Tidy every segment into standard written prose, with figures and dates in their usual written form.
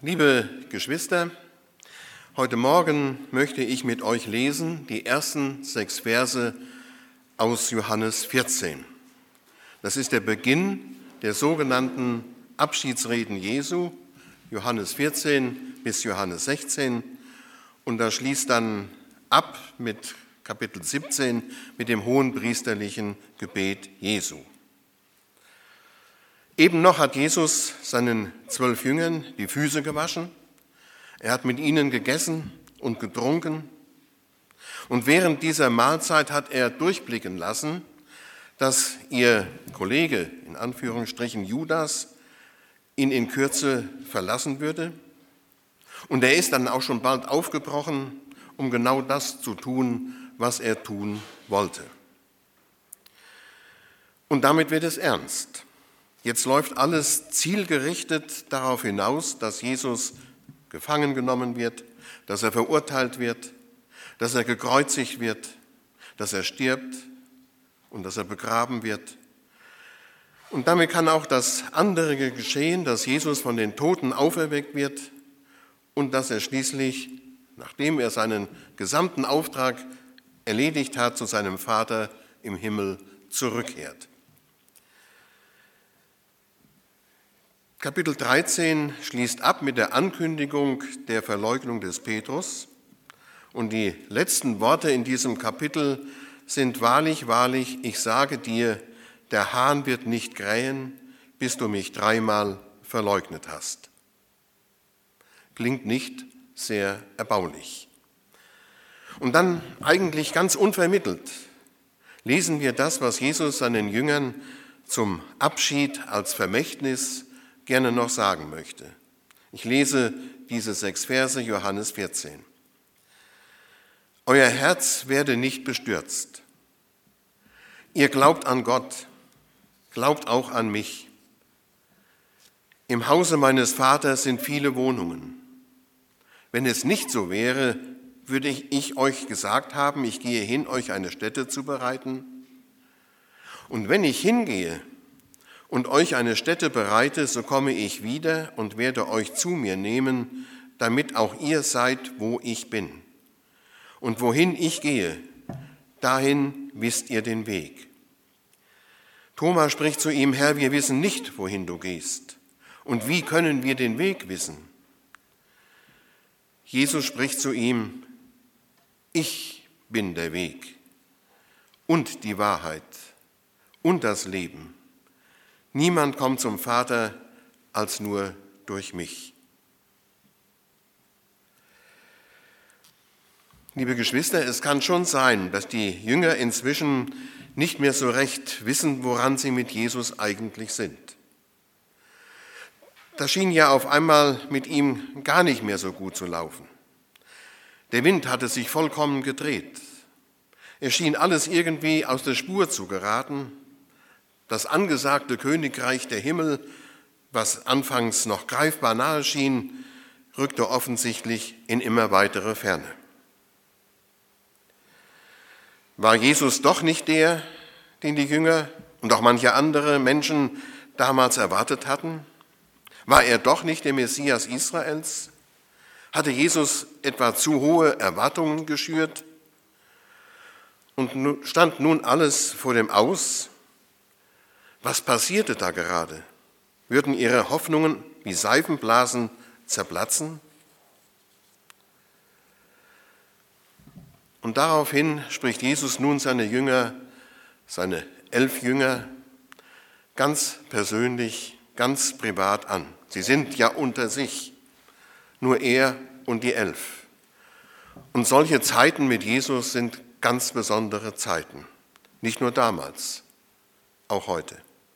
Liebe Geschwister, heute Morgen möchte ich mit euch lesen die ersten 6 Verse aus Johannes 14. Das ist der Beginn der sogenannten Abschiedsreden Jesu, Johannes 14 bis Johannes 16. Und das schließt dann ab mit Kapitel 17 mit dem hohenpriesterlichen Gebet Jesu. Eben noch hat Jesus seinen 12 Jüngern die Füße gewaschen. Er hat mit ihnen gegessen und getrunken. Und während dieser Mahlzeit hat er durchblicken lassen, dass ihr Kollege, in Anführungsstrichen Judas, ihn in Kürze verlassen würde. Und er ist dann auch schon bald aufgebrochen, um genau das zu tun, was er tun wollte. Und damit wird es ernst. Jetzt läuft alles zielgerichtet darauf hinaus, dass Jesus gefangen genommen wird, dass er verurteilt wird, dass er gekreuzigt wird, dass er stirbt und dass er begraben wird. Und damit kann auch das andere geschehen, dass Jesus von den Toten auferweckt wird und dass er schließlich, nachdem er seinen gesamten Auftrag erledigt hat, zu seinem Vater im Himmel zurückkehrt. Kapitel 13 schließt ab mit der Ankündigung der Verleugnung des Petrus. Und die letzten Worte in diesem Kapitel sind: Wahrlich, wahrlich, ich sage dir, der Hahn wird nicht krähen, bis du mich 3-mal verleugnet hast. Klingt nicht sehr erbaulich. Und dann eigentlich ganz unvermittelt lesen wir das, was Jesus seinen Jüngern zum Abschied als Vermächtnis gerne noch sagen möchte. Ich lese diese 6 Verse, Johannes 14. Euer Herz werde nicht bestürzt. Ihr glaubt an Gott, glaubt auch an mich. Im Hause meines Vaters sind viele Wohnungen. Wenn es nicht so wäre, würde ich euch gesagt haben, ich gehe hin, euch eine Stätte zu bereiten. Und wenn ich hingehe und euch eine Stätte bereite, so komme ich wieder und werde euch zu mir nehmen, damit auch ihr seid, wo ich bin. Und wohin ich gehe, dahin wisst ihr den Weg. Thomas spricht zu ihm: Herr, wir wissen nicht, wohin du gehst. Und wie können wir den Weg wissen? Jesus spricht zu ihm: Ich bin der Weg und die Wahrheit und das Leben. Niemand kommt zum Vater als nur durch mich. Liebe Geschwister, es kann schon sein, dass die Jünger inzwischen nicht mehr so recht wissen, woran sie mit Jesus eigentlich sind. Das schien ja auf einmal mit ihm gar nicht mehr so gut zu laufen. Der Wind hatte sich vollkommen gedreht. Es schien alles irgendwie aus der Spur zu geraten. Das angesagte Königreich der Himmel, was anfangs noch greifbar nahe schien, rückte offensichtlich in immer weitere Ferne. War Jesus doch nicht der, den die Jünger und auch manche andere Menschen damals erwartet hatten? War er doch nicht der Messias Israels? Hatte Jesus etwa zu hohe Erwartungen geschürt? Und stand nun alles vor dem Aus? Was passierte da gerade? Würden ihre Hoffnungen wie Seifenblasen zerplatzen? Und daraufhin spricht Jesus nun seine Jünger, seine 11 Jünger, ganz persönlich, ganz privat an. Sie sind ja unter sich, nur er und die 11. Und solche Zeiten mit Jesus sind ganz besondere Zeiten, nicht nur damals, auch heute.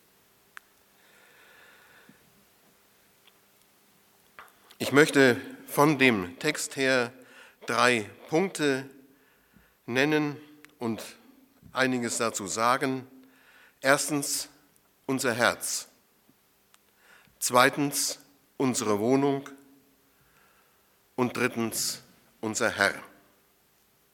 Ich möchte von dem Text her 3 Punkte nennen und einiges dazu sagen. Erstens, unser Herz. Zweitens, unsere Wohnung. Und drittens, unser Herr.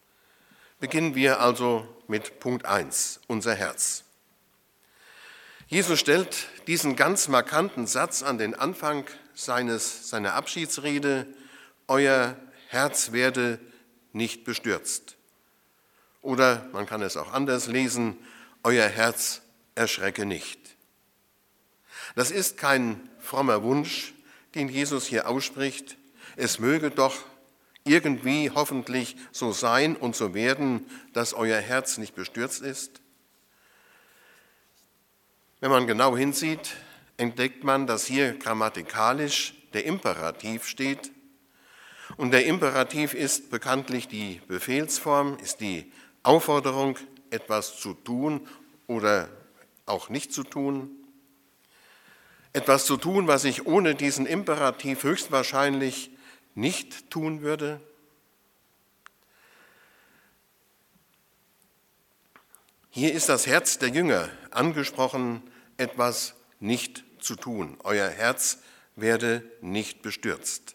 Beginnen wir also mit Punkt 1, unser Herz. Jesus stellt diesen ganz markanten Satz an den Anfang seiner Abschiedsrede: Euer Herz werde nicht bestürzt. Oder man kann es auch anders lesen: Euer Herz erschrecke nicht. Das ist kein frommer Wunsch, den Jesus hier ausspricht. Es möge doch irgendwie hoffentlich so sein und so werden, dass euer Herz nicht bestürzt ist. Wenn man genau hinsieht, entdeckt man, dass hier grammatikalisch der Imperativ steht. Und der Imperativ ist bekanntlich die Befehlsform, ist die Aufforderung, etwas zu tun oder auch nicht zu tun. Etwas zu tun, was ich ohne diesen Imperativ höchstwahrscheinlich nicht tun würde. Hier ist das Herz der Jünger angesprochen, etwas nicht zu tun. Euer Herz werde nicht bestürzt.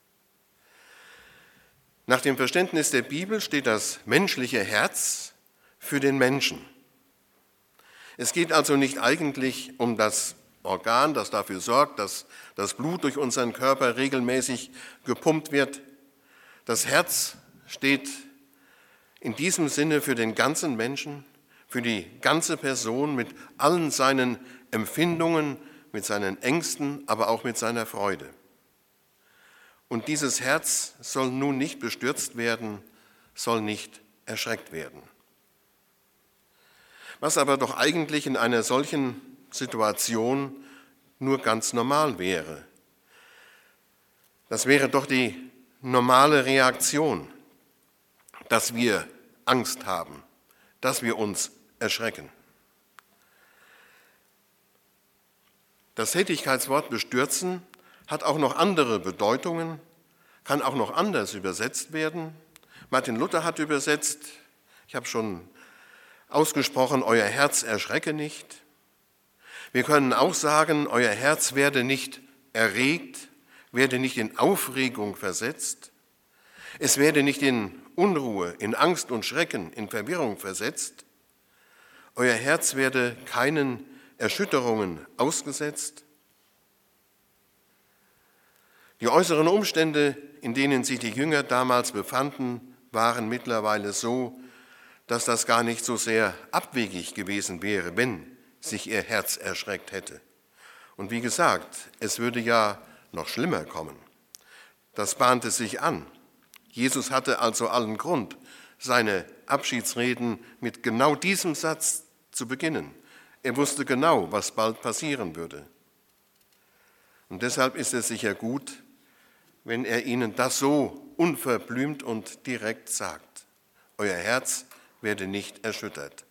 Nach dem Verständnis der Bibel steht das menschliche Herz für den Menschen. Es geht also nicht eigentlich um das Organ, das dafür sorgt, dass das Blut durch unseren Körper regelmäßig gepumpt wird. Das Herz steht in diesem Sinne für den ganzen Menschen, für die ganze Person mit allen seinen Empfindungen, mit seinen Ängsten, aber auch mit seiner Freude. Und dieses Herz soll nun nicht bestürzt werden, soll nicht erschreckt werden. Was aber doch eigentlich in einer solchen Situation nur ganz normal wäre. Das wäre doch die normale Reaktion, dass wir Angst haben, dass wir uns erschrecken. Das Tätigkeitswort bestürzen hat auch noch andere Bedeutungen, kann auch noch anders übersetzt werden. Martin Luther hat übersetzt, ich habe schon ausgesprochen, euer Herz erschrecke nicht. Wir können auch sagen, euer Herz werde nicht erregt, werde nicht in Aufregung versetzt. Es werde nicht in Unruhe, in Angst und Schrecken, in Verwirrung versetzt. Euer Herz werde keinen Erschütterungen ausgesetzt. Die äußeren Umstände, in denen sich die Jünger damals befanden, waren mittlerweile so, dass das gar nicht so sehr abwegig gewesen wäre, wenn sich ihr Herz erschreckt hätte. Und wie gesagt, es würde ja noch schlimmer kommen. Das bahnte sich an. Jesus hatte also allen Grund, seine Abschiedsreden mit genau diesem Satz zu beginnen. Er wusste genau, was bald passieren würde. Und deshalb ist es sicher gut, wenn er ihnen das so unverblümt und direkt sagt. Euer Herz werde nicht erschüttert.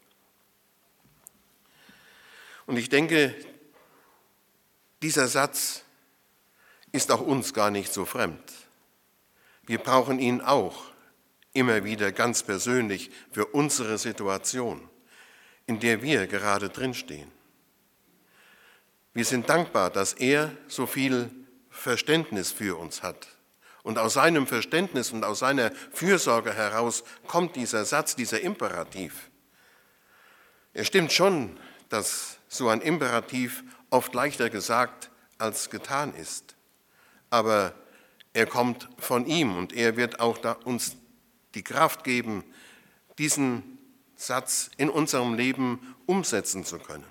Und ich denke, dieser Satz ist auch uns gar nicht so fremd. Wir brauchen ihn auch immer wieder ganz persönlich für unsere Situation, in der wir gerade drinstehen. Wir sind dankbar, dass er so viel Verständnis für uns hat. Und aus seinem Verständnis und aus seiner Fürsorge heraus kommt dieser Satz, dieser Imperativ. Es stimmt schon, dass so ein Imperativ oft leichter gesagt als getan ist. Aber er kommt von ihm und er wird auch uns die Kraft geben, diesen Satz in unserem Leben umsetzen zu können.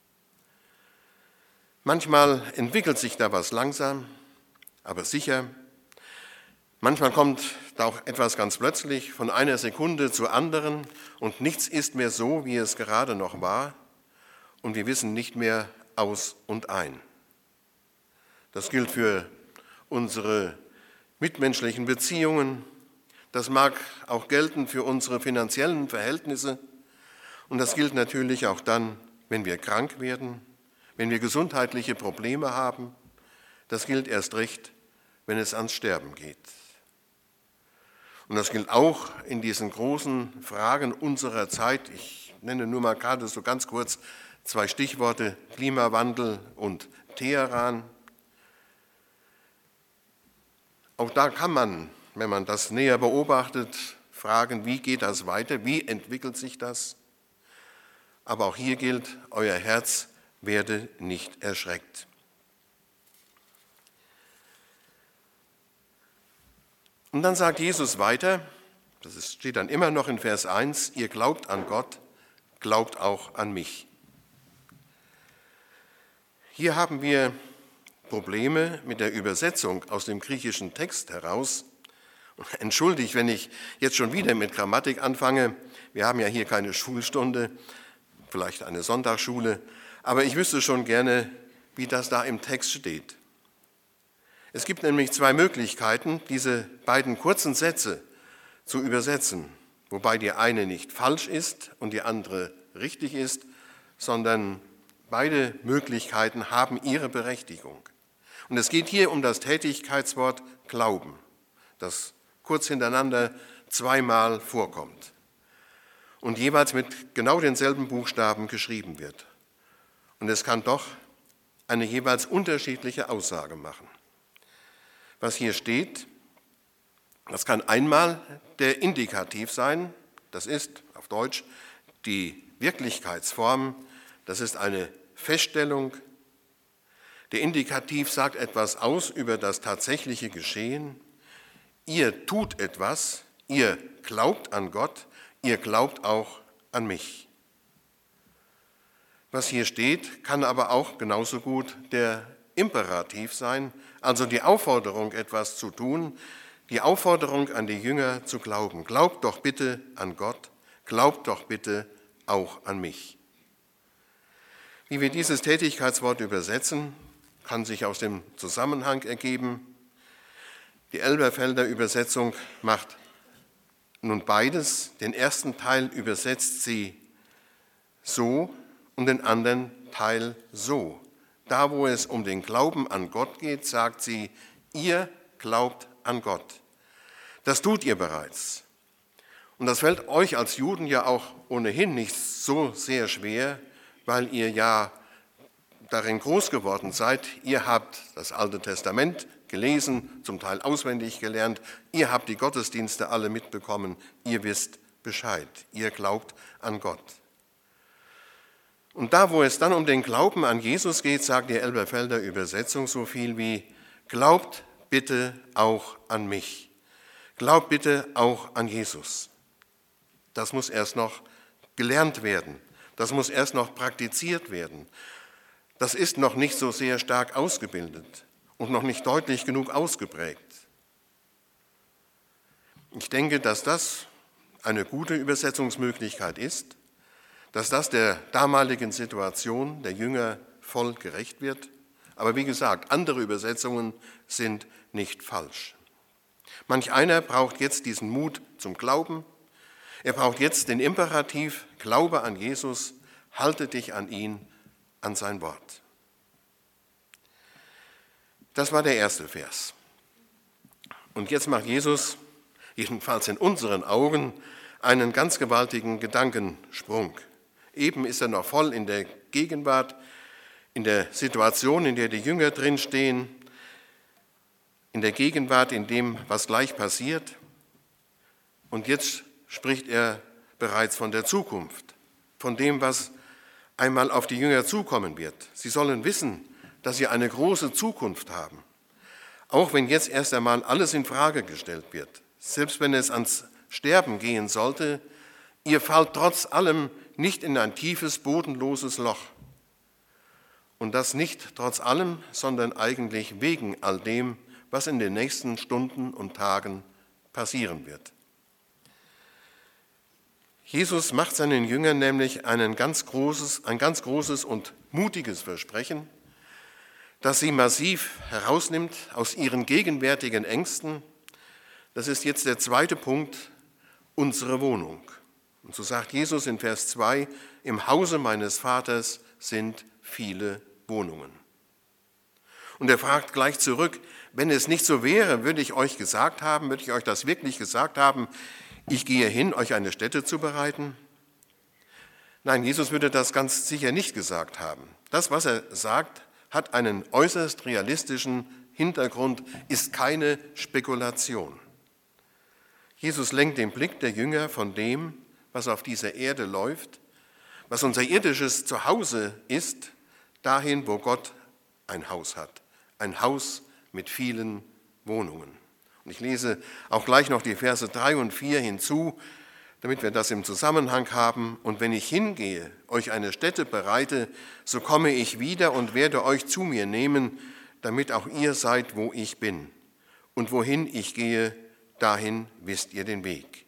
Manchmal entwickelt sich da was langsam, aber sicher. Manchmal kommt da auch etwas ganz plötzlich von einer Sekunde zur anderen und nichts ist mehr so, wie es gerade noch war und wir wissen nicht mehr aus und ein. Das gilt für unsere mitmenschlichen Beziehungen, das mag auch gelten für unsere finanziellen Verhältnisse und das gilt natürlich auch dann, wenn wir krank werden, wenn wir gesundheitliche Probleme haben. Das gilt erst recht, wenn es ans Sterben geht. Und das gilt auch in diesen großen Fragen unserer Zeit. Ich nenne nur mal gerade so ganz kurz 2 Stichworte: Klimawandel und Teheran. Auch da kann man, wenn man das näher beobachtet, fragen, wie geht das weiter, wie entwickelt sich das? Aber auch hier gilt, euer Herz werde nicht erschreckt. Und dann sagt Jesus weiter, steht dann immer noch in Vers 1, ihr glaubt an Gott, glaubt auch an mich. Hier haben wir Probleme mit der Übersetzung aus dem griechischen Text heraus. Entschuldigt, wenn ich jetzt schon wieder mit Grammatik anfange. Wir haben ja hier keine Schulstunde, vielleicht eine Sonntagsschule, aber ich wüsste schon gerne, wie das da im Text steht. Es gibt nämlich zwei Möglichkeiten, diese beiden kurzen Sätze zu übersetzen, wobei die eine nicht falsch ist und die andere richtig ist, sondern beide Möglichkeiten haben ihre Berechtigung. Und es geht hier um das Tätigkeitswort Glauben, das kurz hintereinander zweimal vorkommt und jeweils mit genau denselben Buchstaben geschrieben wird. Und es kann doch eine jeweils unterschiedliche Aussage machen. Was hier steht, das kann einmal der Indikativ sein, das ist auf Deutsch die Wirklichkeitsform, das ist eine Feststellung. Der Indikativ sagt etwas aus über das tatsächliche Geschehen. Ihr tut etwas, ihr glaubt an Gott, ihr glaubt auch an mich. Was hier steht, kann aber auch genauso gut der Imperativ sein, also die Aufforderung, etwas zu tun, die Aufforderung an die Jünger zu glauben. Glaubt doch bitte an Gott, glaubt doch bitte auch an mich. Wie wir dieses Tätigkeitswort übersetzen, kann sich aus dem Zusammenhang ergeben. Die Elberfelder Übersetzung macht nun beides. Den ersten Teil übersetzt sie so und den anderen Teil so. Da, wo es um den Glauben an Gott geht, sagt sie, ihr glaubt an Gott. Das tut ihr bereits. Und das fällt euch als Juden ja auch ohnehin nicht so sehr schwer, weil ihr ja darin groß geworden seid. Ihr habt das Alte Testament gelesen, zum Teil auswendig gelernt. Ihr habt die Gottesdienste alle mitbekommen. Ihr wisst Bescheid. Ihr glaubt an Gott. Und da, wo es dann um den Glauben an Jesus geht, sagt die Elberfelder Übersetzung so viel wie, glaubt bitte auch an mich. Glaubt bitte auch an Jesus. Das muss erst noch gelernt werden. Das muss erst noch praktiziert werden. Das ist noch nicht so sehr stark ausgebildet und noch nicht deutlich genug ausgeprägt. Ich denke, dass das eine gute Übersetzungsmöglichkeit ist, dass das der damaligen Situation der Jünger voll gerecht wird. Aber wie gesagt, andere Übersetzungen sind nicht falsch. Manch einer braucht jetzt diesen Mut zum Glauben. Er braucht jetzt den Imperativ, glaube an Jesus, halte dich an ihn, an sein Wort. Das war der erste Vers. Und jetzt macht Jesus, jedenfalls in unseren Augen, einen ganz gewaltigen Gedankensprung. Eben ist er noch voll in der Gegenwart, in der Situation, in der die Jünger drinstehen, in der Gegenwart, in dem, was gleich passiert. Und jetzt spricht er bereits von der Zukunft, von dem, was einmal auf die Jünger zukommen wird. Sie sollen wissen, dass sie eine große Zukunft haben, auch wenn jetzt erst einmal alles in Frage gestellt wird. Selbst wenn es ans Sterben gehen sollte, ihr fallt trotz allem nicht in ein tiefes, bodenloses Loch. Und das nicht trotz allem, sondern eigentlich wegen all dem, was in den nächsten Stunden und Tagen passieren wird. Jesus macht seinen Jüngern nämlich ein ganz großes und mutiges Versprechen, das sie massiv herausnimmt aus ihren gegenwärtigen Ängsten. Das ist jetzt der zweite Punkt, unsere Wohnung. Und so sagt Jesus in Vers 2, im Hause meines Vaters sind viele Wohnungen. Und er fragt gleich zurück, wenn es nicht so wäre, würde ich euch das wirklich gesagt haben, ich gehe hin, euch eine Stätte zu bereiten? Nein, Jesus würde das ganz sicher nicht gesagt haben. Das, was er sagt, hat einen äußerst realistischen Hintergrund, ist keine Spekulation. Jesus lenkt den Blick der Jünger von dem, was auf dieser Erde läuft, was unser irdisches Zuhause ist, dahin, wo Gott ein Haus hat, ein Haus mit vielen Wohnungen. Und ich lese auch gleich noch die Verse 3 und 4 hinzu, damit wir das im Zusammenhang haben. Und wenn ich hingehe, euch eine Stätte bereite, so komme ich wieder und werde euch zu mir nehmen, damit auch ihr seid, wo ich bin. Und wohin ich gehe, dahin wisst ihr den Weg.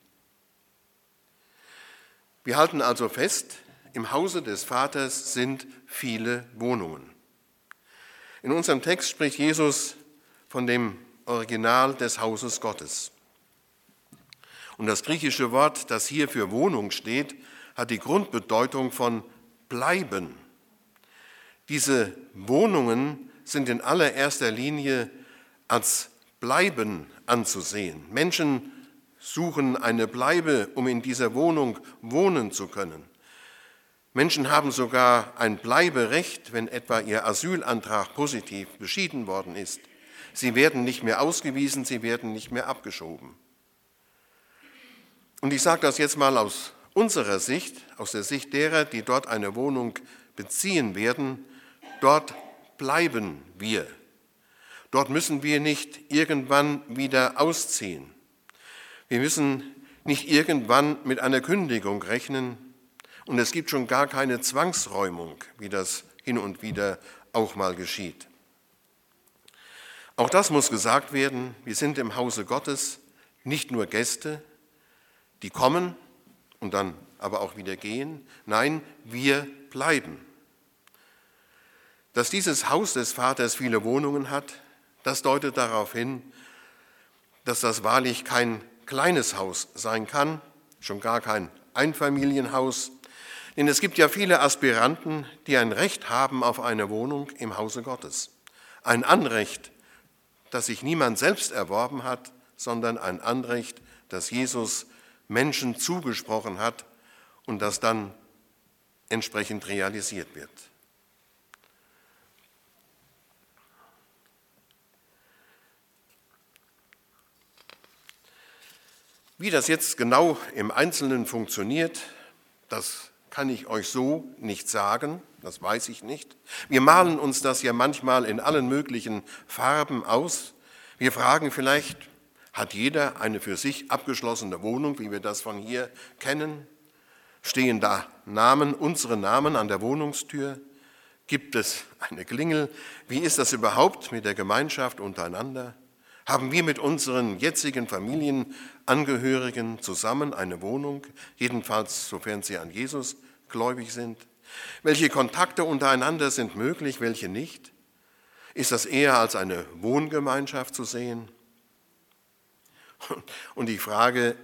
Wir halten also fest, im Hause des Vaters sind viele Wohnungen. In unserem Text spricht Jesus von dem Original des Hauses Gottes. Und das griechische Wort, das hier für Wohnung steht, hat die Grundbedeutung von bleiben. Diese Wohnungen sind in allererster Linie als Bleiben anzusehen. Menschen suchen eine Bleibe, um in dieser Wohnung wohnen zu können. Menschen haben sogar ein Bleiberecht, wenn etwa ihr Asylantrag positiv beschieden worden ist. Sie werden nicht mehr ausgewiesen, sie werden nicht mehr abgeschoben. Und ich sage das jetzt mal aus unserer Sicht, aus der Sicht derer, die dort eine Wohnung beziehen werden. Dort bleiben wir. Dort müssen wir nicht irgendwann wieder ausziehen. Wir müssen nicht irgendwann mit einer Kündigung rechnen. Und es gibt schon gar keine Zwangsräumung, wie das hin und wieder auch mal geschieht. Auch das muss gesagt werden, wir sind im Hause Gottes nicht nur Gäste, die kommen und dann aber auch wieder gehen. Nein, wir bleiben. Dass dieses Haus des Vaters viele Wohnungen hat, das deutet darauf hin, dass das wahrlich kein kleines Haus sein kann, schon gar kein Einfamilienhaus. Denn es gibt ja viele Aspiranten, die ein Recht haben auf eine Wohnung im Hause Gottes. Ein Anrecht, das sich niemand selbst erworben hat, sondern ein Anrecht, das Jesus Menschen zugesprochen hat und das dann entsprechend realisiert wird. Wie das jetzt genau im Einzelnen funktioniert, das kann ich euch so nicht sagen, das weiß ich nicht. Wir malen uns das ja manchmal in allen möglichen Farben aus. Wir fragen vielleicht, hat jeder eine für sich abgeschlossene Wohnung, wie wir das von hier kennen? Stehen da unsere Namen an der Wohnungstür? Gibt es eine Klingel? Wie ist das überhaupt mit der Gemeinschaft untereinander? Haben wir mit unseren jetzigen Familienangehörigen zusammen eine Wohnung, jedenfalls sofern sie an Jesus gläubig sind? Welche Kontakte untereinander sind möglich, welche nicht? Ist das eher als eine Wohngemeinschaft zu sehen? Und ich weiß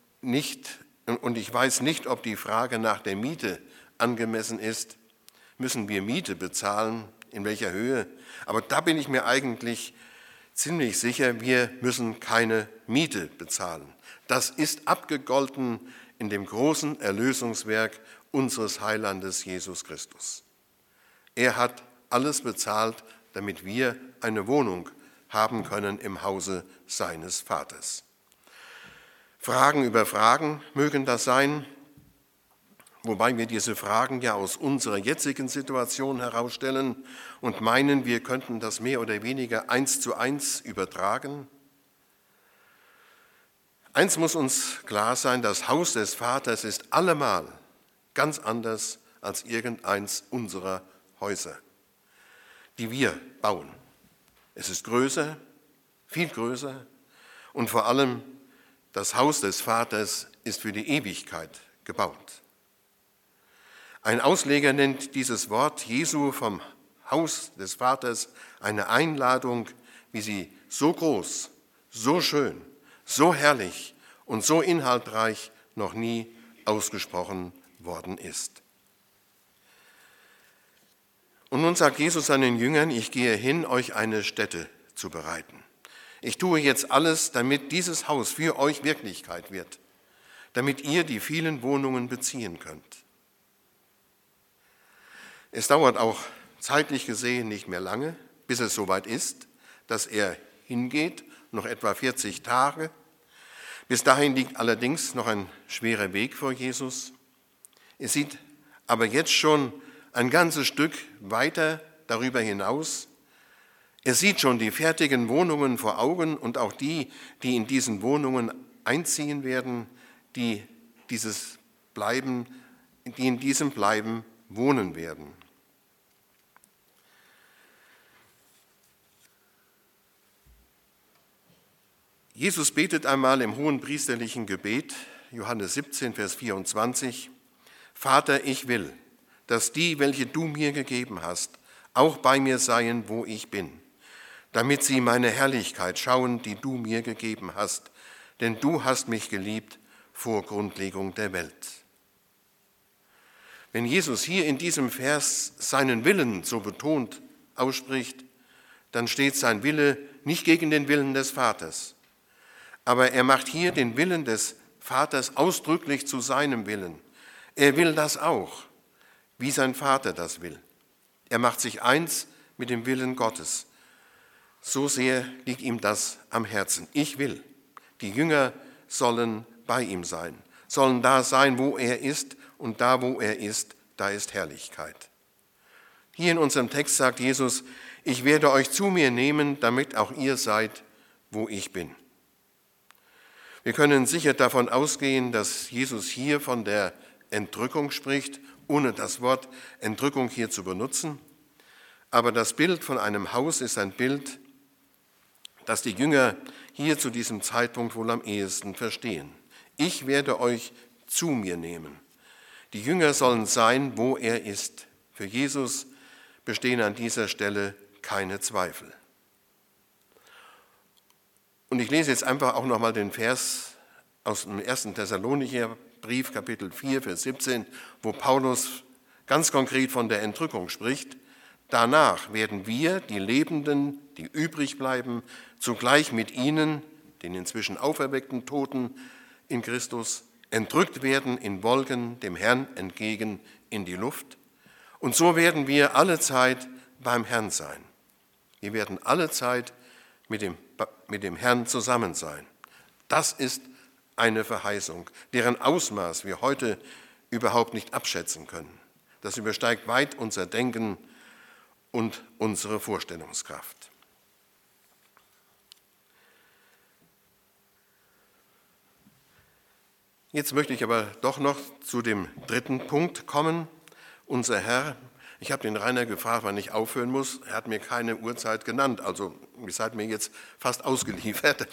nicht, ob die Frage nach der Miete angemessen ist. Müssen wir Miete bezahlen? In welcher Höhe? Aber da bin ich mir eigentlich ziemlich sicher, wir müssen keine Miete bezahlen. Das ist abgegolten in dem großen Erlösungswerk unseres Heilandes Jesus Christus. Er hat alles bezahlt, damit wir eine Wohnung haben können im Hause seines Vaters. Fragen über Fragen mögen das sein, wobei wir diese Fragen ja aus unserer jetzigen Situation herausstellen und meinen, wir könnten das mehr oder weniger 1:1 übertragen. Eins muss uns klar sein, das Haus des Vaters ist allemal ganz anders als irgendeins unserer Häuser, die wir bauen. Es ist größer, viel größer und vor allem das Haus des Vaters ist für die Ewigkeit gebaut. Ein Ausleger nennt dieses Wort Jesu vom Haus des Vaters eine Einladung, wie sie so groß, so schön, so herrlich und so inhaltreich noch nie ausgesprochen worden ist. Und nun sagt Jesus seinen Jüngern, ich gehe hin, euch eine Stätte zu bereiten. Ich tue jetzt alles, damit dieses Haus für euch Wirklichkeit wird, damit ihr die vielen Wohnungen beziehen könnt. Es dauert auch zeitlich gesehen nicht mehr lange, bis es soweit ist, dass er hingeht, noch etwa 40 Tage. Bis dahin liegt allerdings noch ein schwerer Weg vor Jesus. Es sieht aber jetzt schon ein ganzes Stück weiter darüber hinaus. Er sieht schon die fertigen Wohnungen vor Augen und auch die, die in diesen Wohnungen einziehen werden, die in diesem Bleiben wohnen werden. Jesus betet einmal im hohenpriesterlichen Gebet, Johannes 17, Vers 24, Vater, ich will, dass die, welche du mir gegeben hast, auch bei mir seien, wo ich bin, damit sie meine Herrlichkeit schauen, die du mir gegeben hast, denn du hast mich geliebt vor Grundlegung der Welt. Wenn Jesus hier in diesem Vers seinen Willen so betont ausspricht, dann steht sein Wille nicht gegen den Willen des Vaters. Aber er macht hier den Willen des Vaters ausdrücklich zu seinem Willen. Er will das auch, wie sein Vater das will. Er macht sich eins mit dem Willen Gottes. So sehr liegt ihm das am Herzen. Ich will, die Jünger sollen bei ihm sein, sollen da sein, wo er ist, und da, wo er ist, da ist Herrlichkeit. Hier in unserem Text sagt Jesus, ich werde euch zu mir nehmen, damit auch ihr seid, wo ich bin. Wir können sicher davon ausgehen, dass Jesus hier von der Entrückung spricht, ohne das Wort Entrückung hier zu benutzen. Aber das Bild von einem Haus ist ein Bild, das die Jünger hier zu diesem Zeitpunkt wohl am ehesten verstehen. Ich werde euch zu mir nehmen. Die Jünger sollen sein, wo er ist. Für Jesus bestehen an dieser Stelle keine Zweifel. Und ich lese jetzt einfach auch nochmal den Vers aus dem 1. Thessalonicher Brief, Kapitel 4, Vers 17, wo Paulus ganz konkret von der Entrückung spricht. Danach werden wir, die Lebenden, die übrig bleiben, zugleich mit ihnen, den inzwischen auferweckten Toten in Christus, entrückt werden in Wolken dem Herrn entgegen in die Luft. Und so werden wir alle Zeit beim Herrn sein. Wir werden alle Zeit mit dem Herrn zusammen sein. Das ist eine Verheißung, deren Ausmaß wir heute überhaupt nicht abschätzen können. Das übersteigt weit unser Denken und unsere Vorstellungskraft. Jetzt möchte ich aber doch noch zu dem dritten Punkt kommen. Unser Herr, ich habe den Rainer gefragt, wann ich aufhören muss. Er hat mir keine Uhrzeit genannt, also ihr seid mir jetzt fast ausgeliefert.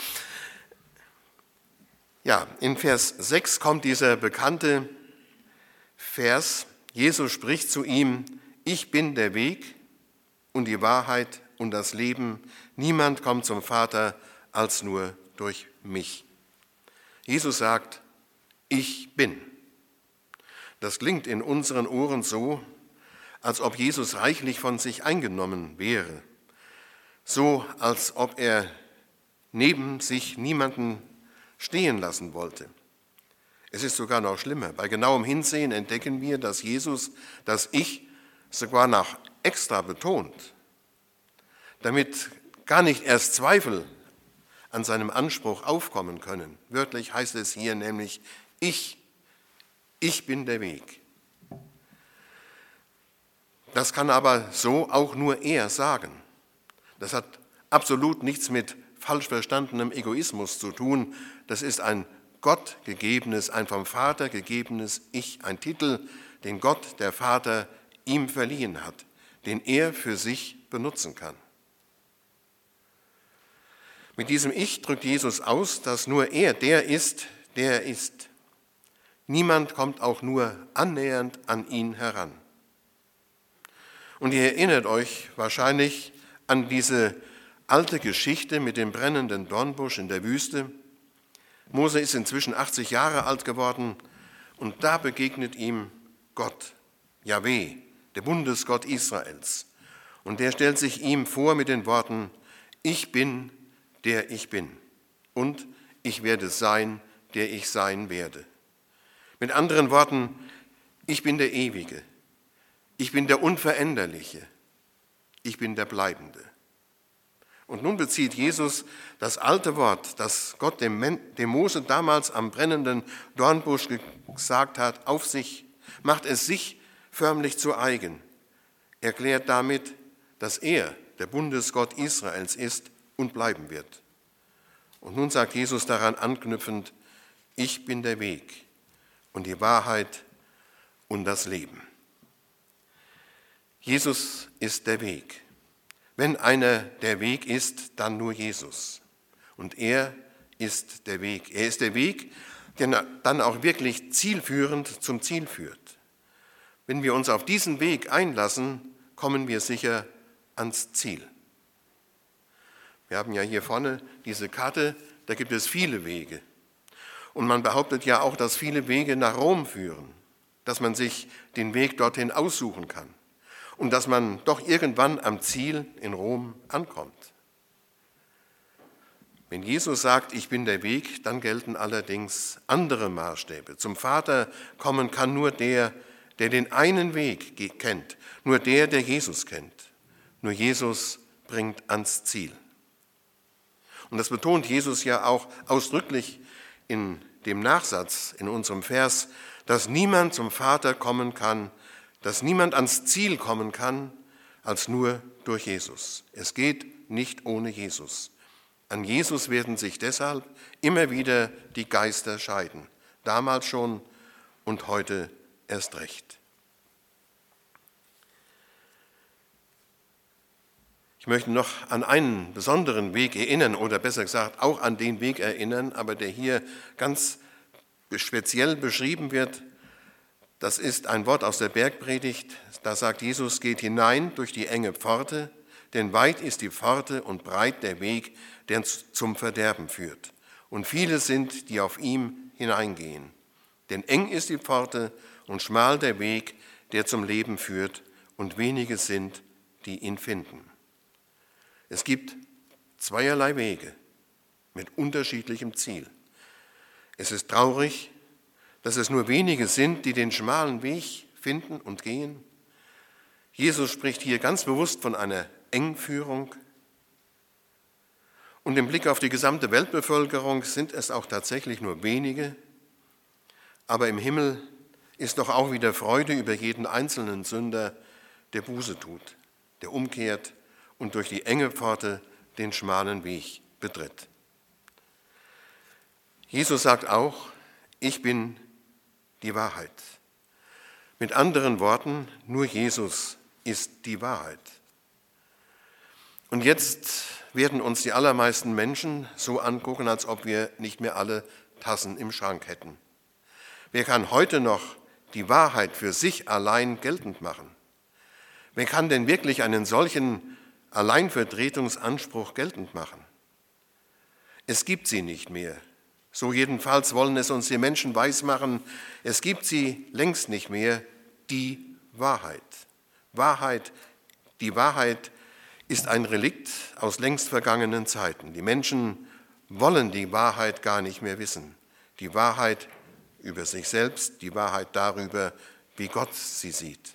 Ja, in Vers 6 kommt dieser bekannte Vers. Jesus spricht zu ihm, ich bin der Weg und die Wahrheit und das Leben. Niemand kommt zum Vater als nur durch mich. Jesus sagt, ich bin. Das klingt in unseren Ohren so, als ob Jesus reichlich von sich eingenommen wäre. So, als ob er neben sich niemanden stehen lassen wollte. Es ist sogar noch schlimmer. Bei genauem Hinsehen entdecken wir, dass Jesus das Ich sogar noch extra betont, damit gar nicht erst Zweifel an seinem Anspruch aufkommen können. Wörtlich heißt es hier nämlich, ich bin der Weg. Das kann aber so auch nur er sagen. Das hat absolut nichts mit falsch verstandenem Egoismus zu tun. Das ist ein Gott gegebenes, ein vom Vater gegebenes Ich, ein Titel, den Gott, der Vater, ihm verliehen hat, den er für sich benutzen kann. Mit diesem Ich drückt Jesus aus, dass nur er der ist, der er ist. Niemand kommt auch nur annähernd an ihn heran. Und ihr erinnert euch wahrscheinlich an diese alte Geschichte mit dem brennenden Dornbusch in der Wüste. Mose ist inzwischen 80 Jahre alt geworden und da begegnet ihm Gott, Jahwe, der Bundesgott Israels. Und der stellt sich ihm vor mit den Worten, ich bin, der ich bin und ich werde sein, der ich sein werde. Mit anderen Worten, ich bin der Ewige, ich bin der Unveränderliche, ich bin der Bleibende. Und nun bezieht Jesus das alte Wort, das Gott dem Mose damals am brennenden Dornbusch gesagt hat, auf sich, macht es sich förmlich zu eigen. Erklärt damit, dass er der Bundesgott Israels ist und bleiben wird. Und nun sagt Jesus daran anknüpfend, ich bin der Weg und die Wahrheit und das Leben. Jesus ist der Weg. Wenn einer der Weg ist, dann nur Jesus. Und er ist der Weg. Er ist der Weg, der dann auch wirklich zielführend zum Ziel führt. Wenn wir uns auf diesen Weg einlassen, kommen wir sicher ans Ziel. Wir haben ja hier vorne diese Karte, da gibt es viele Wege. Und man behauptet ja auch, dass viele Wege nach Rom führen, dass man sich den Weg dorthin aussuchen kann und dass man doch irgendwann am Ziel in Rom ankommt. Wenn Jesus sagt, ich bin der Weg, dann gelten allerdings andere Maßstäbe. Zum Vater kommen kann nur der den einen Weg kennt, nur der Jesus kennt. Nur Jesus bringt ans Ziel. Und das betont Jesus ja auch ausdrücklich in dem Nachsatz in unserem Vers, dass niemand zum Vater kommen kann, dass niemand ans Ziel kommen kann, als nur durch Jesus. Es geht nicht ohne Jesus. An Jesus werden sich deshalb immer wieder die Geister scheiden. Damals schon und heute erst recht. Ich möchte noch an einen besonderen Weg erinnern oder besser gesagt auch an den Weg erinnern, aber der hier ganz speziell beschrieben wird. Das ist ein Wort aus der Bergpredigt. Da sagt Jesus, geht hinein durch die enge Pforte, denn weit ist die Pforte und breit der Weg, der zum Verderben führt. Und viele sind, die auf ihm hineingehen. Denn eng ist die Pforte und schmal der Weg, der zum Leben führt, und wenige sind, die ihn finden. Es gibt zweierlei Wege mit unterschiedlichem Ziel. Es ist traurig, dass es nur wenige sind, die den schmalen Weg finden und gehen. Jesus spricht hier ganz bewusst von einer Engführung. Und im Blick auf die gesamte Weltbevölkerung sind es auch tatsächlich nur wenige. Aber im Himmel ist doch auch wieder Freude über jeden einzelnen Sünder, der Buße tut, der umkehrt und durch die enge Pforte den schmalen Weg betritt. Jesus sagt auch, ich bin die Wahrheit. Mit anderen Worten, nur Jesus ist die Wahrheit. Und jetzt werden uns die allermeisten Menschen so angucken, als ob wir nicht mehr alle Tassen im Schrank hätten. Wer kann heute noch die Wahrheit für sich allein geltend machen? Wer kann denn wirklich einen solchen Alleinvertretungsanspruch geltend machen? Es gibt sie nicht mehr. So jedenfalls wollen es uns die Menschen weismachen. Es gibt sie längst nicht mehr, die Wahrheit. Die Wahrheit ist ein Relikt aus längst vergangenen Zeiten. Die Menschen wollen die Wahrheit gar nicht mehr wissen. Die Wahrheit über sich selbst, die Wahrheit darüber, wie Gott sie sieht.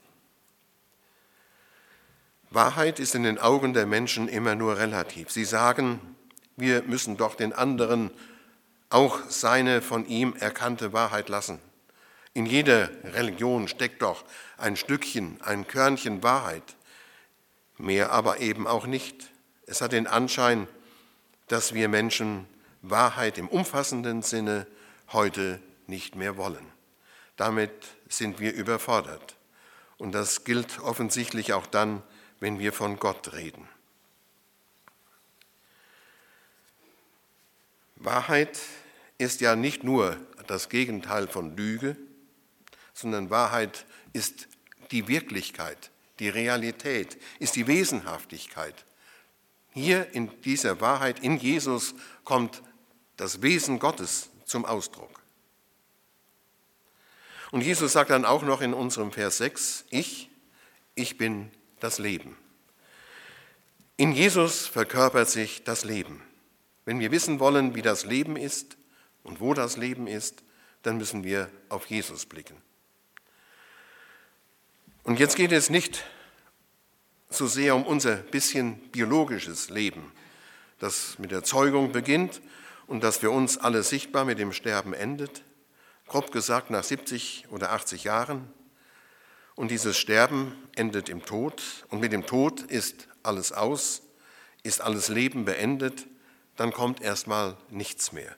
Wahrheit ist in den Augen der Menschen immer nur relativ. Sie sagen, wir müssen doch den anderen auch seine von ihm erkannte Wahrheit lassen. In jeder Religion steckt doch ein Stückchen, ein Körnchen Wahrheit. Mehr aber eben auch nicht. Es hat den Anschein, dass wir Menschen Wahrheit im umfassenden Sinne heute nicht mehr wollen. Damit sind wir überfordert. Und das gilt offensichtlich auch dann, wenn wir von Gott reden. Wahrheit ist ja nicht nur das Gegenteil von Lüge, sondern Wahrheit ist die Wirklichkeit, die Realität, ist die Wesenhaftigkeit. Hier in dieser Wahrheit, in Jesus, kommt das Wesen Gottes zum Ausdruck. Und Jesus sagt dann auch noch in unserem Vers 6, ich bin das Leben. In Jesus verkörpert sich das Leben. Wenn wir wissen wollen, wie das Leben ist und wo das Leben ist, dann müssen wir auf Jesus blicken. Und jetzt geht es nicht so sehr um unser bisschen biologisches Leben, das mit der Zeugung beginnt und das für uns alle sichtbar mit dem Sterben endet, grob gesagt nach 70 oder 80 Jahren. und dieses Sterben endet im Tod und mit dem Tod ist alles aus, ist alles Leben beendet, dann kommt erstmal nichts mehr.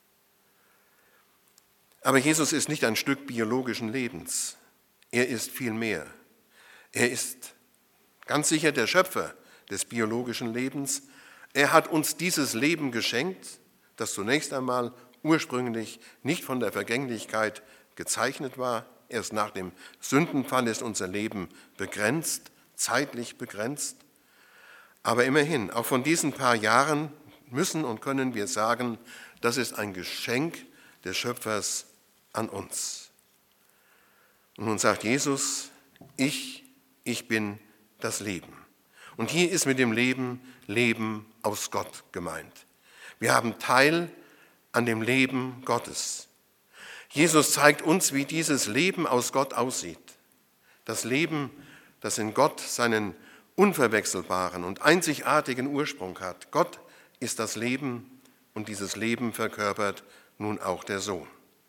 Aber Jesus ist nicht ein Stück biologischen Lebens. Er ist viel mehr. Er ist ganz sicher der Schöpfer des biologischen Lebens. Er hat uns dieses Leben geschenkt, das zunächst einmal ursprünglich nicht von der Vergänglichkeit gezeichnet war. Erst nach dem Sündenfall ist unser Leben begrenzt, zeitlich begrenzt. Aber immerhin, auch von diesen paar Jahren müssen und können wir sagen, das ist ein Geschenk des Schöpfers an uns. Und nun sagt Jesus, ich bin das Leben. Und hier ist mit dem Leben aus Gott gemeint. Wir haben Teil an dem Leben Gottes. Jesus zeigt uns, wie dieses Leben aus Gott aussieht. Das Leben, das in Gott seinen unverwechselbaren und einzigartigen Ursprung hat. Gott ist das Leben und dieses Leben verkörpert nun auch der Sohn.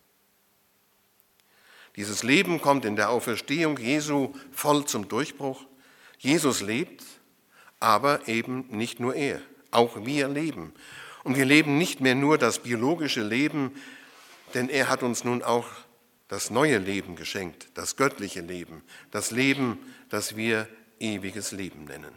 Dieses Leben kommt in der Auferstehung Jesu voll zum Durchbruch. Jesus lebt, aber eben nicht nur er, auch wir leben. Und wir leben nicht mehr nur das biologische Leben, denn er hat uns nun auch das neue Leben geschenkt, das göttliche Leben, das Leben, das wir ewiges Leben nennen.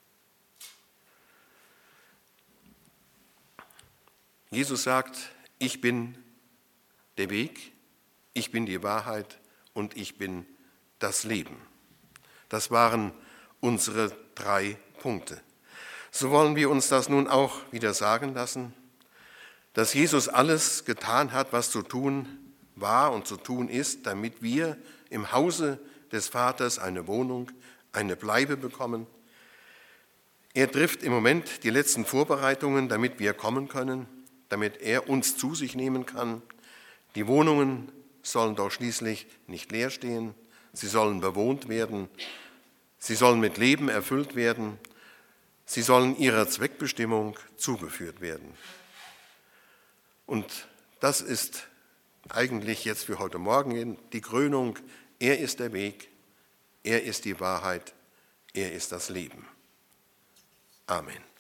Jesus sagt, ich bin der Weg, ich bin die Wahrheit und ich bin das Leben. Das waren unsere 3 Punkte. So wollen wir uns das nun auch wieder sagen lassen, dass Jesus alles getan hat, was zu tun war und zu tun ist, damit wir im Hause des Vaters eine Wohnung, eine Bleibe bekommen. Er trifft im Moment die letzten Vorbereitungen, damit wir kommen können, damit er uns zu sich nehmen kann. Die Wohnungen sollen doch schließlich nicht leer stehen, sie sollen bewohnt werden, sie sollen mit Leben erfüllt werden, sie sollen ihrer Zweckbestimmung zugeführt werden. Und das ist eigentlich jetzt für heute Morgen die Krönung. Er ist der Weg, er ist die Wahrheit, er ist das Leben. Amen.